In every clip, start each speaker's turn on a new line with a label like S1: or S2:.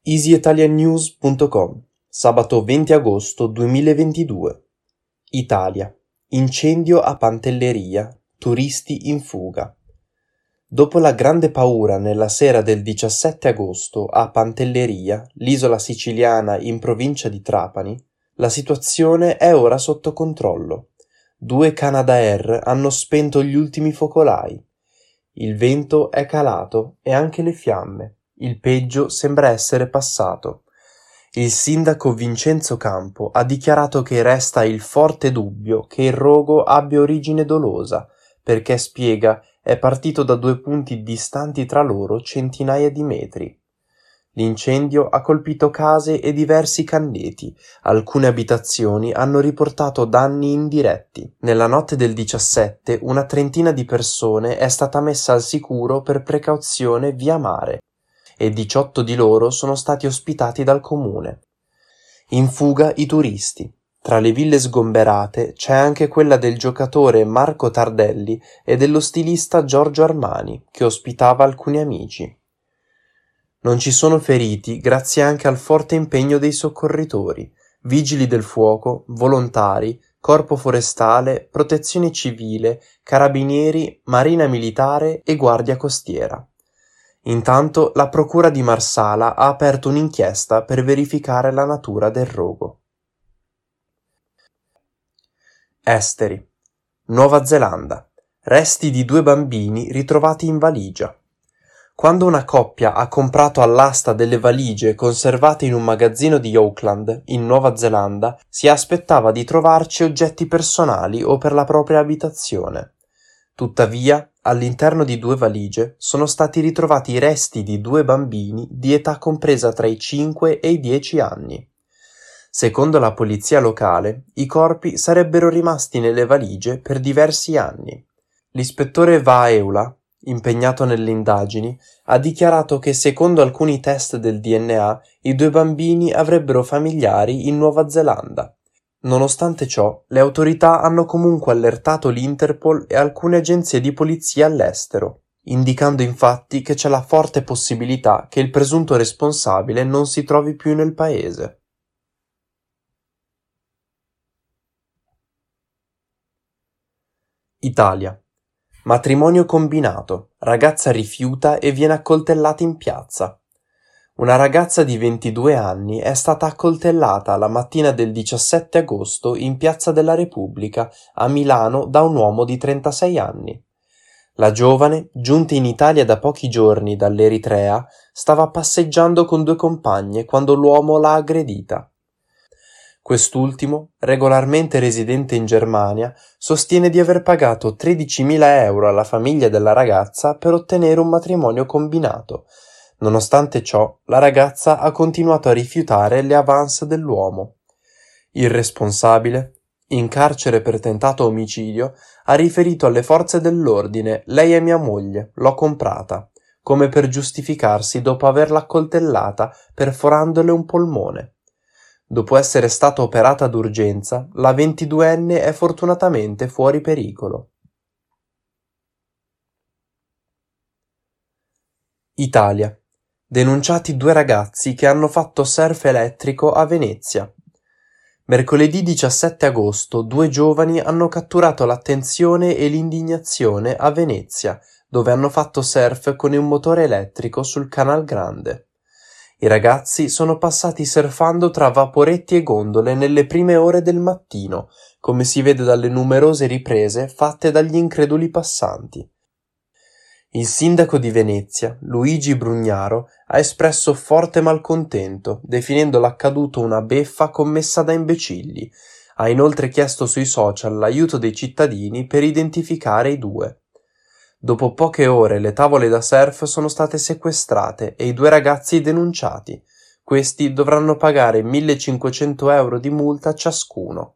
S1: easyitaliannews.com, sabato 20 agosto 2022. Italia. Incendio a Pantelleria, turisti in fuga. Dopo la grande paura nella sera del 17 agosto a Pantelleria, l'isola siciliana in provincia di Trapani, la situazione è ora sotto controllo. 2 Canadair hanno spento gli ultimi focolai. Il vento è calato e anche le fiamme. Il peggio sembra essere passato. Il sindaco Vincenzo Campo ha dichiarato che resta il forte dubbio che il rogo abbia origine dolosa, perché, spiega, è partito da 2 punti distanti tra loro centinaia di metri. L'incendio ha colpito case e diversi canneti, alcune abitazioni hanno riportato danni indiretti. Nella notte del 17 una trentina di persone è stata messa al sicuro per precauzione via mare e 18 di loro sono stati ospitati dal comune. In fuga i turisti. Tra le ville sgomberate c'è anche quella del giocatore Marco Tardelli e dello stilista Giorgio Armani, che ospitava alcuni amici. Non ci sono feriti grazie anche al forte impegno dei soccorritori, vigili del fuoco, volontari, corpo forestale, protezione civile, carabinieri, marina militare e guardia costiera. Intanto la procura di Marsala ha aperto un'inchiesta per verificare la natura del rogo. Esteri. Nuova Zelanda. Resti di 2 bambini ritrovati in valigia. Quando una coppia ha comprato all'asta delle valigie conservate in un magazzino di Auckland, in Nuova Zelanda, si aspettava di trovarci oggetti personali o per la propria abitazione. Tuttavia, all'interno di 2 valigie sono stati ritrovati i resti di 2 bambini di età compresa tra i 5 e i 10 anni. Secondo la polizia locale, i corpi sarebbero rimasti nelle valigie per diversi anni. L'ispettore Vaeula, impegnato nelle indagini, ha dichiarato che secondo alcuni test del DNA i 2 bambini avrebbero familiari in Nuova Zelanda. Nonostante ciò, le autorità hanno comunque allertato l'Interpol e alcune agenzie di polizia all'estero, indicando infatti che c'è la forte possibilità che il presunto responsabile non si trovi più nel paese. Italia. Matrimonio combinato. Ragazza rifiuta e viene accoltellata in piazza. Una ragazza di 22 anni è stata accoltellata la mattina del 17 agosto in Piazza della Repubblica a Milano da un uomo di 36 anni. La giovane, giunta in Italia da pochi giorni dall'Eritrea, stava passeggiando con 2 compagne quando l'uomo l'ha aggredita. Quest'ultimo, regolarmente residente in Germania, sostiene di aver pagato 13.000 euro alla famiglia della ragazza per ottenere un matrimonio combinato. Nonostante ciò, la ragazza ha continuato a rifiutare le avance dell'uomo. Il responsabile, in carcere per tentato omicidio, ha riferito alle forze dell'ordine: «Lei è mia moglie, l'ho comprata», come per giustificarsi dopo averla accoltellata perforandole un polmone. Dopo essere stata operata d'urgenza, la 22enne è fortunatamente fuori pericolo. Italia. Denunciati 2 ragazzi che hanno fatto surf elettrico a Venezia. Mercoledì 17 agosto 2 giovani hanno catturato l'attenzione e l'indignazione a Venezia, dove hanno fatto surf con un motore elettrico sul Canal Grande. I ragazzi sono passati surfando tra vaporetti e gondole nelle prime ore del mattino, come si vede dalle numerose riprese fatte dagli increduli passanti. Il sindaco di Venezia, Luigi Brugnaro, ha espresso forte malcontento, definendo l'accaduto una beffa commessa da imbecilli. Ha inoltre chiesto sui social l'aiuto dei cittadini per identificare i 2. Dopo poche ore le tavole da surf sono state sequestrate e i 2 ragazzi denunciati. Questi dovranno pagare 1.500 euro di multa ciascuno.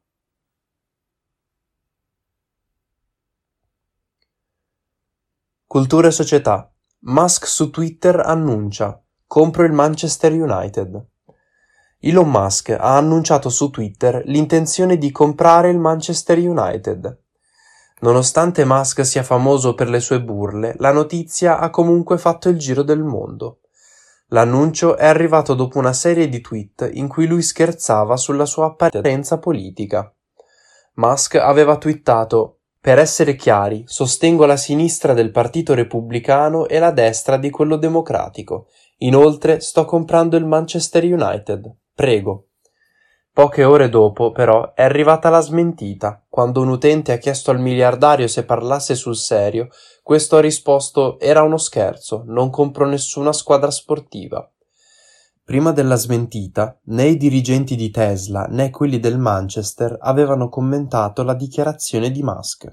S1: Cultura e società. Musk su Twitter annuncia: compro il Manchester United. Elon Musk ha annunciato su Twitter l'intenzione di comprare il Manchester United. Nonostante Musk sia famoso per le sue burle, la notizia ha comunque fatto il giro del mondo. L'annuncio è arrivato dopo una serie di tweet in cui lui scherzava sulla sua apparenza politica. Musk aveva twittato: "Per essere chiari, sostengo la sinistra del Partito Repubblicano e la destra di quello democratico. Inoltre sto comprando il Manchester United. Prego." Poche ore dopo, però, è arrivata la smentita. Quando un utente ha chiesto al miliardario se parlasse sul serio, questo ha risposto: "Era uno scherzo, non compro nessuna squadra sportiva." Prima della smentita, né i dirigenti di Tesla né quelli del Manchester avevano commentato la dichiarazione di Musk.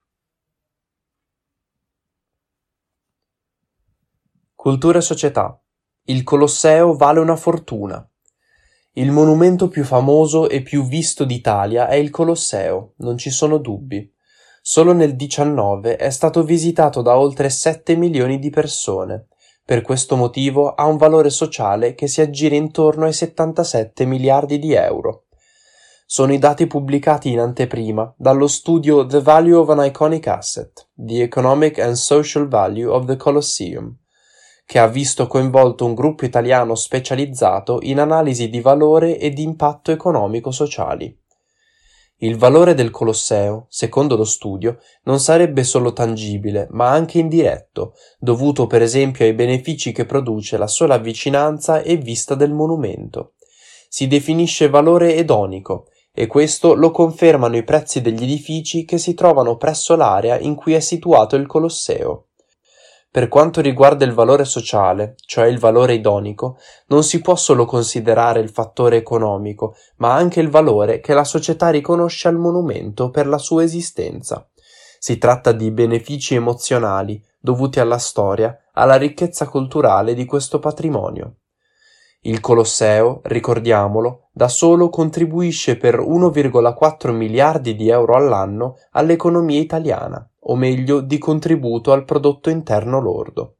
S1: Cultura e società. Il Colosseo vale una fortuna. Il monumento più famoso e più visto d'Italia è il Colosseo, non ci sono dubbi. Solo nel 19 è stato visitato da oltre 7 milioni di persone. Per questo motivo ha un valore sociale che si aggira intorno ai 77 miliardi di euro. Sono i dati pubblicati in anteprima dallo studio The Value of an Iconic Asset, The Economic and Social Value of the Colosseum, che ha visto coinvolto un gruppo italiano specializzato in analisi di valore e di impatto economico-sociali. Il valore del Colosseo, secondo lo studio, non sarebbe solo tangibile, ma anche indiretto, dovuto per esempio ai benefici che produce la sola vicinanza e vista del monumento. Si definisce valore edonico, e questo lo confermano i prezzi degli edifici che si trovano presso l'area in cui è situato il Colosseo. Per quanto riguarda il valore sociale, cioè il valore idonico, non si può solo considerare il fattore economico, ma anche il valore che la società riconosce al monumento per la sua esistenza. Si tratta di benefici emozionali dovuti alla storia, alla ricchezza culturale di questo patrimonio. Il Colosseo, ricordiamolo, da solo contribuisce per 1,4 miliardi di euro all'anno all'economia italiana, o meglio di contributo al prodotto interno lordo.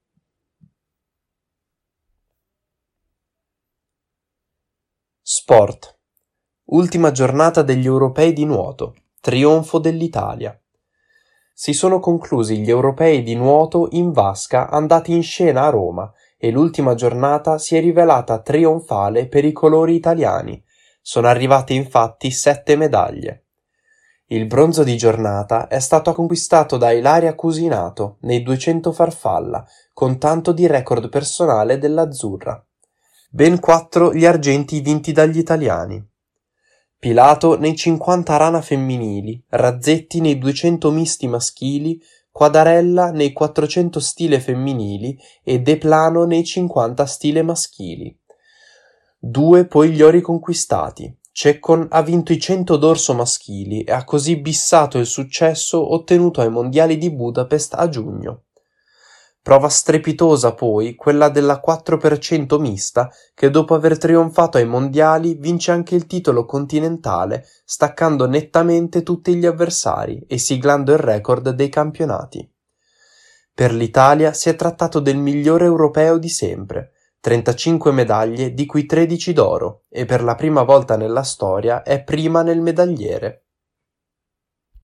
S1: Sport. Ultima giornata degli europei di nuoto. Trionfo dell'Italia. Si sono conclusi gli europei di nuoto in vasca andati in scena a Roma e l'ultima giornata si è rivelata trionfale per i colori italiani. Sono arrivate infatti 7 medaglie. Il bronzo di giornata è stato conquistato da Ilaria Cusinato nei 200 farfalla, con tanto di record personale dell'azzurra. Ben 4 gli argenti vinti dagli italiani. Pilato nei 50 rana femminili, Razzetti nei 200 misti maschili, Quadarella nei 400 stile femminili e De Plano nei 50 stile maschili. 2 poi gli ori conquistati. Ceccon ha vinto i 100 dorso maschili e ha così bissato il successo ottenuto ai mondiali di Budapest a giugno. Prova strepitosa poi quella della 4% mista che dopo aver trionfato ai mondiali vince anche il titolo continentale staccando nettamente tutti gli avversari e siglando il record dei campionati. Per l'Italia si è trattato del migliore europeo di sempre, 35 medaglie di cui 13 d'oro e per la prima volta nella storia è prima nel medagliere.